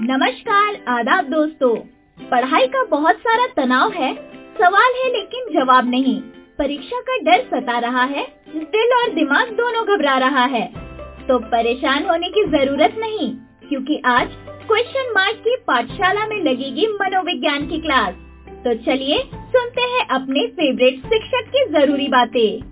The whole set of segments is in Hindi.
नमस्कार, आदाब दोस्तों। पढ़ाई का बहुत सारा तनाव है, सवाल है लेकिन जवाब नहीं। परीक्षा का डर सता रहा है, दिल और दिमाग दोनों घबरा रहा है। तो परेशान होने की जरूरत नहीं, क्योंकि आज क्वेश्चन मार्क की पाठशाला में लगेगी मनोविज्ञान की क्लास। तो चलिए सुनते हैं अपने फेवरेट शिक्षक की जरूरी बातें।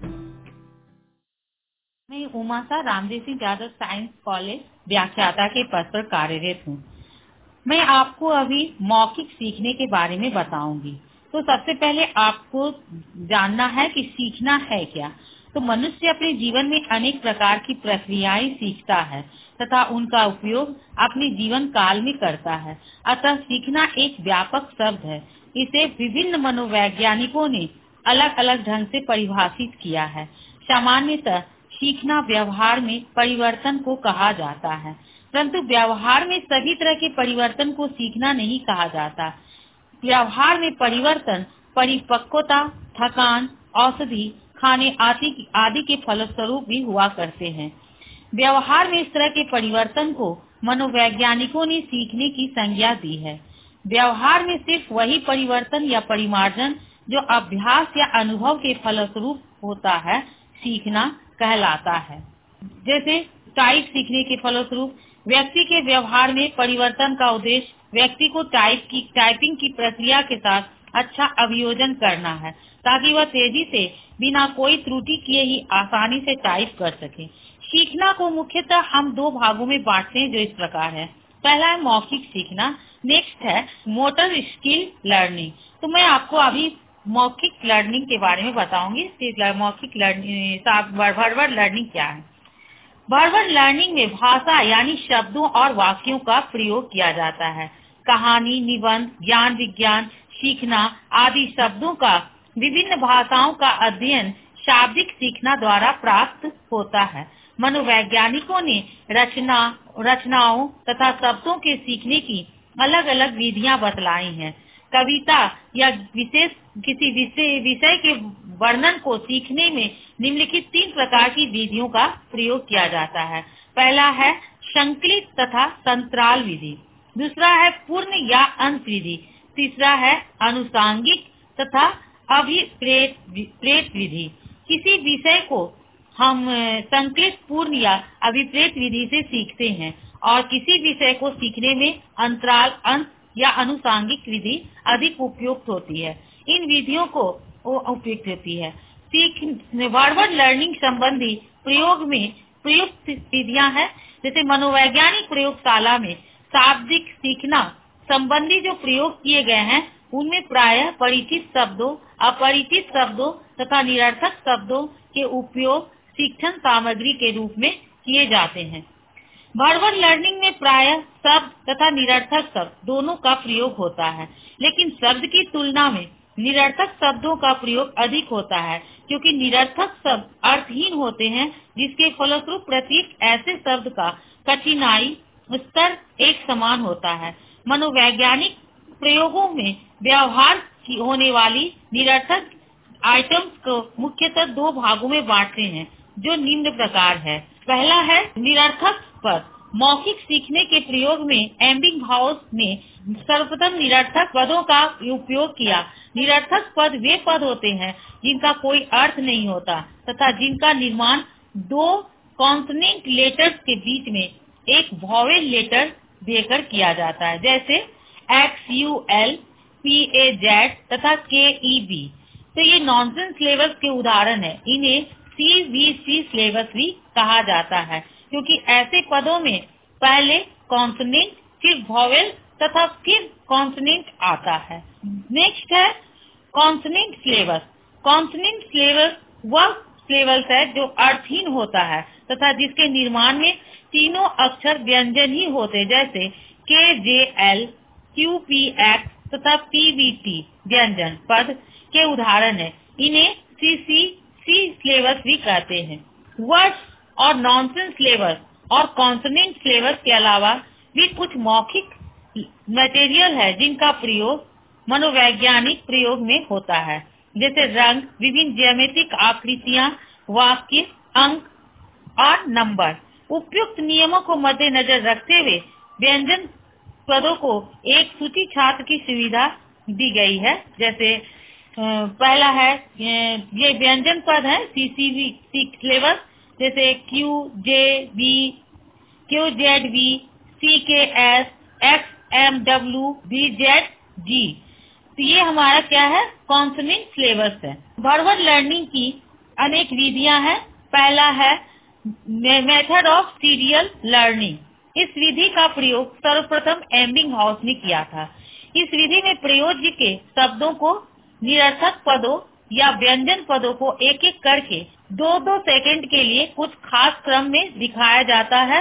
मैं उमा सा रामदेव सिंह यादव साइंस कॉलेज व्याख्याता के पद पर कार्यरत हूँ। मैं आपको अभी मौखिक सीखने के बारे में बताऊंगी। तो सबसे पहले आपको जानना है कि सीखना है क्या। तो मनुष्य अपने जीवन में अनेक प्रकार की प्रक्रियाएं सीखता है तथा उनका उपयोग अपने जीवन काल में करता है। अतः सीखना एक व्यापक शब्द है। इसे विभिन्न मनोवैज्ञानिकों ने अलग अलग ढंग से परिभाषित किया है। सामान्यतः सीखना व्यवहार में परिवर्तन को कहा जाता है, परंतु व्यवहार में सभी तरह के परिवर्तन को सीखना नहीं कहा जाता। व्यवहार में परिवर्तन परिपक्वता, थकान, औषधि खाने आदि के फलस्वरूप भी हुआ करते हैं। व्यवहार में इस तरह के परिवर्तन को मनोवैज्ञानिकों ने सीखने की संज्ञा दी है। व्यवहार में सिर्फ वही परिवर्तन या परिमार्जन जो अभ्यास या अनुभव के फलस्वरूप होता है सीखना कहलाता है। जैसे टाइप सीखने के फलस्वरूप व्यक्ति के व्यवहार में परिवर्तन का उद्देश्य व्यक्ति को टाइपिंग की प्रक्रिया के साथ अच्छा अभियोजन करना है, ताकि वह तेजी से बिना कोई त्रुटि किए ही आसानी से टाइप कर सके। सीखना को मुख्यतः हम दो भागों में बांटते हैं, जो इस प्रकार है। पहला है मौखिक सीखना, नेक्स्ट है मोटर स्किल लर्निंग। तो मैं आपको अभी मौखिक लर्निंग के बारे में बताऊंगी। मौखिक लर्निंग वर्बल लर्निंग क्या है। वर्बल लर्निंग में भाषा यानी शब्दों और वाक्यों का प्रयोग किया जाता है। कहानी, निबंध, ज्ञान विज्ञान, सीखना आदि शब्दों का विभिन्न भाषाओं का अध्ययन शाब्दिक सीखना द्वारा प्राप्त होता है। मनोवैज्ञानिकों ने रचनाओं तथा शब्दों के सीखने की अलग अलग विधियां बतलाई हैं। कविता या किसी विषय के वर्णन को सीखने में निम्नलिखित 3 प्रकार की विधियों का प्रयोग किया जाता है। पहला है संकलित तथा संतराल विधि, दूसरा है पूर्ण या अंत विधि, तीसरा है अनुसांगिक तथा अभिप्रेत विधि। किसी विषय को हम संकलित, पूर्ण या अभिप्रेत विधि से सीखते हैं और किसी विषय को सीखने में अंतराल, अंत या अनुसांगिक विधि अधिक उपयुक्त होती है। इन विधियों को उपयुक्त होती है। वर्बल लर्निंग संबंधी प्रयोग में प्रयुक्त विधियां हैं, जैसे मनोवैज्ञानिक प्रयोगशाला में शाब्दिक सीखना संबंधी जो प्रयोग किए गए हैं उनमें प्रायः परिचित शब्दों, अपरिचित शब्दों तथा निरर्थक शब्दों के उपयोग शिक्षण सामग्री के रूप में किए जाते हैं। वर्बल लर्निंग में प्रायः शब्द तथा निरर्थक शब्द दोनों का प्रयोग होता है, लेकिन शब्द की तुलना में निरर्थक शब्दों का प्रयोग अधिक होता है, क्योंकि निरर्थक शब्द अर्थहीन होते हैं, जिसके फलस्वरूप प्रत्येक ऐसे शब्द का कठिनाई स्तर एक समान होता है। मनोवैज्ञानिक प्रयोगों में व्यवहार की होने वाली निरर्थक आइटम्स को मुख्यतः 2 भागों में बांटते हैं, जो निम्न प्रकार है। पहला है निरर्थक पद। मौखिक सीखने के प्रयोग में एबिंगहाउस ने सर्वप्रथम निरर्थक पदों का उपयोग किया। निरर्थक पद वे पद होते हैं जिनका कोई अर्थ नहीं होता तथा जिनका निर्माण 2 कॉन्सोनेंट लेटर्स के बीच में एक वॉवेल लेटर देकर किया जाता है, जैसे XUL, PAZ तथा KEB। तो ये नॉनसेंस सिलेबस के उदाहरण है। इन्हें CVC सिलेबस भी कहा जाता है, क्योंकि ऐसे पदों में पहले कॉन्सोनेंट, फिर वॉवेल तथा फिर कॉन्सोनेंट आता है। नेक्स्ट है कॉन्सोनेंट सिलेबस। कॉन्सोनेंट सिलेबस वह सिलेबस है जो अर्थहीन होता है तथा जिसके निर्माण में तीनों अक्षर व्यंजन ही होते, जैसे KJL, QPX तथा PBT व्यंजन पद के उदाहरण है। इन्हें CCC सिलेबस भी कहते हैं। वर्ड्स और नॉनसेंस सिलेबस और कॉन्सोनेंट सिलेबस के अलावा भी कुछ मौखिक मटेरियल है जिनका प्रयोग मनोवैज्ञानिक प्रयोग में होता है, जैसे रंग, विभिन्न ज्यामितिक आकृतियां, वाक्य, अंक और नंबर। उपयुक्त नियमों को मद्देनजर रखते हुए व्यंजन पदों को एक सूची छात्र की सुविधा दी गई है। जैसे पहला है ये व्यंजन पद है CCV सिलेबस, जैसे QJB, QZB, CKS, XMW, BZG। तो ये हमारा क्या है, कॉन्सोनेंट सिलेबस है। वर्बल लर्निंग की अनेक विधियां हैं। पहला है मेथड ऑफ सीरियल लर्निंग। इस विधि का प्रयोग सर्वप्रथम एबिंगहाउस ने किया था। इस विधि में प्रयोज्य के शब्दों को, निरर्थक पदों या व्यंजन पदों को एक एक करके 2-2 सेकंड के लिए कुछ खास क्रम में दिखाया जाता है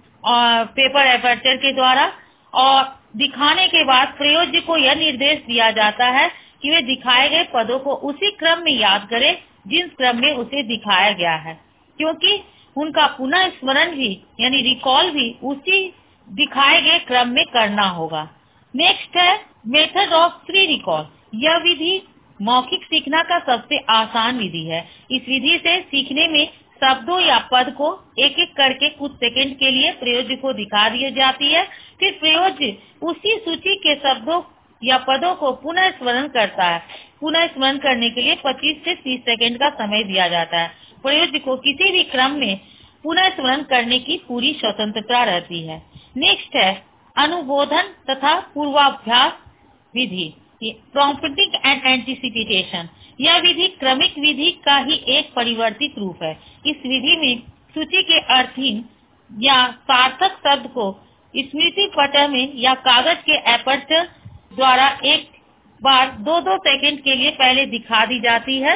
और पेपर एपर्चर के द्वारा, और दिखाने के बाद प्रयोज्य को यह निर्देश दिया जाता है कि वे दिखाए गए पदों को उसी क्रम में याद करें जिस क्रम में उसे दिखाया गया है, क्योंकि उनका पुनः स्मरण भी यानी रिकॉल भी उसी दिखाए गए क्रम में करना होगा। नेक्स्ट है मेथड ऑफ फ्री रिकॉल। यह विधि मौखिक सीखना का सबसे आसान विधि है। इस विधि से सीखने में शब्दों या पद को एक एक करके कुछ सेकंड के लिए प्रयोज्य को दिखा दी जाती है। फिर प्रयोज्य उसी सूची के शब्दों या पदों को पुनः स्मरण करता है। पुनः स्मरण करने के लिए 25 से 30 सेकंड का समय दिया जाता है। प्रयोज्य को किसी भी क्रम में पुनः स्मरण करने की पूरी स्वतंत्रता रहती है। नेक्स्ट है अनुबोधन तथा पूर्वाभ्यास विधि, प्रॉम्प्टिंग एंड एंटीसिपेशन। यह विधि क्रमिक विधि का ही एक परिवर्तित रूप है। इस विधि में सूची के अर्थहीन या सार्थक शब्द को स्मृति पटल में या कागज के एपर्चर द्वारा एक बार 2-2 सेकंड के लिए पहले दिखा दी जाती है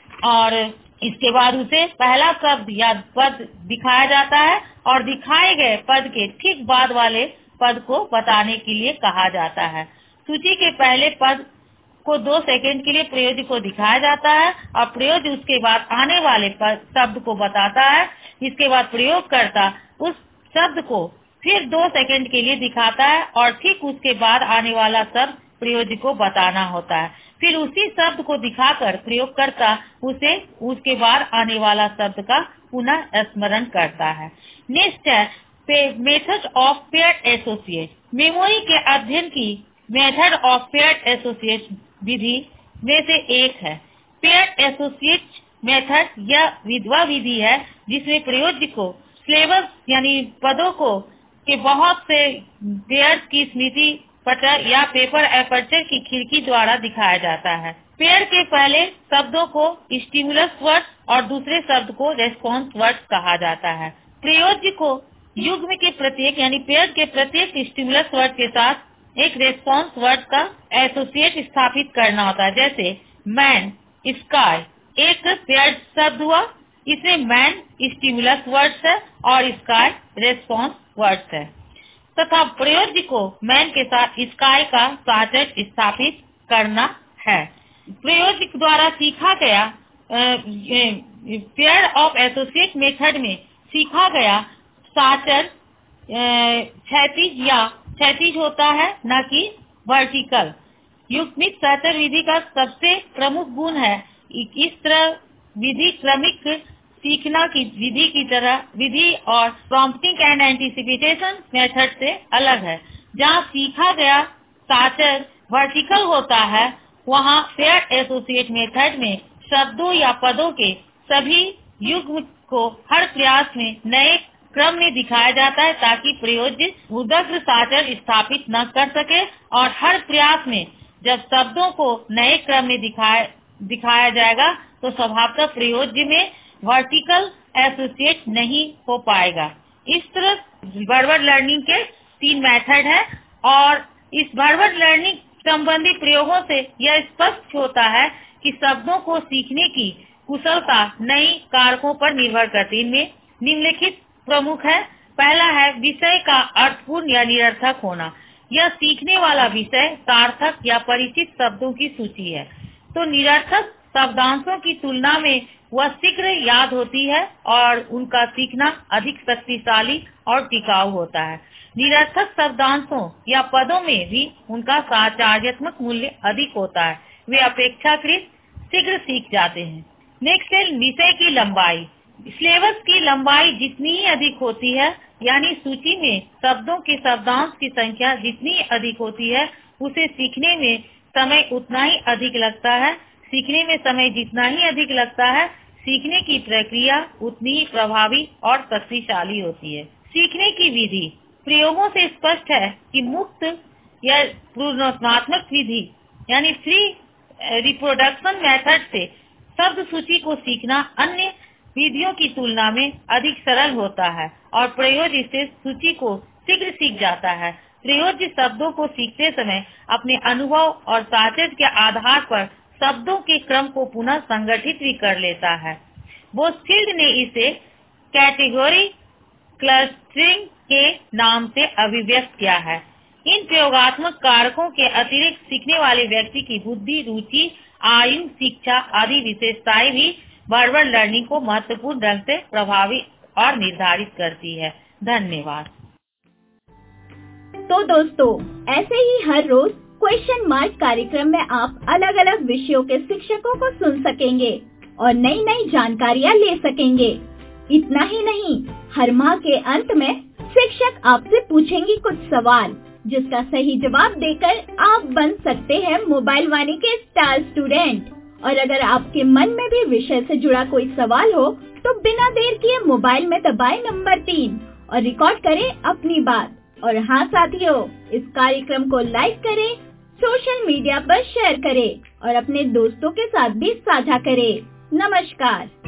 और इसके बाद उसे पहला शब्द या पद दिखाया जाता है और दिखाए गए पद के ठीक बाद वाले पद को बताने के लिए कहा जाता है। सूची के पहले पद को 2 सेकंड के लिए प्रयोज्य को दिखाया जाता है और प्रयोज्य उसके बाद आने वाले शब्द को बताता है। इसके बाद प्रयोगकर्ता उस शब्द को फिर 2 सेकंड के लिए दिखाता है और ठीक उसके बाद आने वाला शब्द प्रयोज्य को बताना होता है। फिर उसी शब्द को दिखाकर प्रयोगकर्ता उसे उसके बाद आने वाला शब्द का पुनः स्मरण करता है। नेक्स्ट है method of paired associate. Memory के अध्ययन की मेथड ऑफ पेयर्ड एसोसिएट विधि में से एक है। पेयर्ड एसोसिएट मेथड यह विधि है जिसमें प्रयोज्य को सिलेबस यानी पदों को के बहुत से पेयर्स की स्मृति पटल या पेपर एपर्चर की खिड़की द्वारा दिखाया जाता है। पेयर के पहले शब्दों को स्टिमुलस वर्ड्स और दूसरे शब्द को रेस्पॉन्स वर्ड्स कहा जाता है। प्रयोज्य को युग्म के प्रत्येक यानी पेयर के प्रत्येक स्टिमुलस वर्ड के साथ एक रेस्पॉन्स वर्ड का एसोसिएट स्थापित करना होता है। जैसे मैन, स्काई एक पेयर्ड शब्द हुआ, इसमें मैन स्टिमुलस वर्ड्स है और स्काई रेस्पॉन्स वर्ड्स है। तथा प्रयोज्य को मैन के साथ स्काई का साचर स्थापित करना है। प्रयोज्य द्वारा सीखा गया पेयर ऑफ एसोसिएट मेथड में सीखा गया साचर क्षैतिज होता है, न कि वर्टिकल। युग्मित साचर विधि का सबसे प्रमुख गुण है इस तरह विधि क्रमिक सीखना की विधि की तरह विधि और प्रॉम्प्टिंग एंड एंटीसिपेशन मेथड से अलग है। जहाँ सीखा गया साचर वर्टिकल होता है, वहाँ पेयर्ड एसोसिएट मेथड में शब्दों या पदों के सभी युग्म को हर प्रयास में नए क्रम में दिखाया जाता है ताकि प्रयोज्य उदग्र साचर स्थापित न कर सके, और हर प्रयास में जब शब्दों को नए क्रम में दिखाया जाएगा तो स्वभावतः प्रयोज्य में वर्टिकल एसोसिएट नहीं हो पाएगा। इस तरह वर्बल लर्निंग के 3 मेथड है और इस वर्बल लर्निंग संबंधी प्रयोगों से यह स्पष्ट होता है कि शब्दों को सीखने की कुशलता नई कारकों पर निर्भर करती है। इनमें निम्नलिखित प्रमुख है। पहला है विषय का अर्थपूर्ण या निरर्थक होना। यह सीखने वाला विषय सार्थक या परिचित शब्दों की सूची है, तो निरर्थक शब्दांशों की तुलना में वह शीघ्र याद होती है और उनका सीखना अधिक शक्तिशाली और टिकाऊ होता है। निरर्थक शब्दांशों या पदों में भी उनका साचार्यात्मक मूल्य अधिक होता है, वे अपेक्षाकृत शीघ्र सीख जाते हैं। नेक्स्ट है विषय की लंबाई। सिलेबस की लंबाई जितनी ही अधिक होती है, यानी सूची में शब्दों के शब्दांश की संख्या जितनी अधिक होती है, उसे सीखने में समय उतना ही अधिक लगता है। सीखने में समय जितना ही अधिक लगता है, सीखने की प्रक्रिया उतनी ही प्रभावी और शक्तिशाली होती है। सीखने की विधि प्रयोगों से स्पष्ट है कि मुक्त या पूर्णात्मक विधि यानी फ्री रिप्रोडक्शन मेथड से शब्द सूची को सीखना अन्य विधियों की तुलना में अधिक सरल होता है और प्रयोज्य से सूची को शीघ्र सीख जाता है। प्रयोज्य शब्दों को सीखते समय अपने अनुभव और साझेदारी के आधार पर शब्दों के क्रम को पुनः संगठित भी कर लेता है। बोस्फील्ड ने इसे कैटेगरी क्लस्टरिंग के नाम से अभिव्यक्त किया है। इन प्रयोगात्मक कारकों के अतिरिक्त सीखने वाले व्यक्ति की बुद्धि, रुचि, आयु, शिक्षा आदि विशेषताएं भी वर्बल लर्निंग को महत्वपूर्ण ढंग से प्रभावी और निर्धारित करती है। धन्यवाद। तो दोस्तों, ऐसे ही हर रोज क्वेश्चन मार्क कार्यक्रम में आप अलग अलग विषयों के शिक्षकों को सुन सकेंगे और नई नई जानकारियाँ ले सकेंगे। इतना ही नहीं, हर माह के अंत में शिक्षक आपसे पूछेंगी कुछ सवाल, जिसका सही जवाब देकर आप बन सकते हैं मोबाइल वाणी के स्टार स्टूडेंट। और अगर आपके मन में भी विषय से जुड़ा कोई सवाल हो तो बिना देर किए मोबाइल में दबाएं नंबर 3 और रिकॉर्ड करें अपनी बात। और हाँ साथियों, इस कार्यक्रम को लाइक करें, सोशल मीडिया पर शेयर करें और अपने दोस्तों के साथ भी साझा करें। नमस्कार।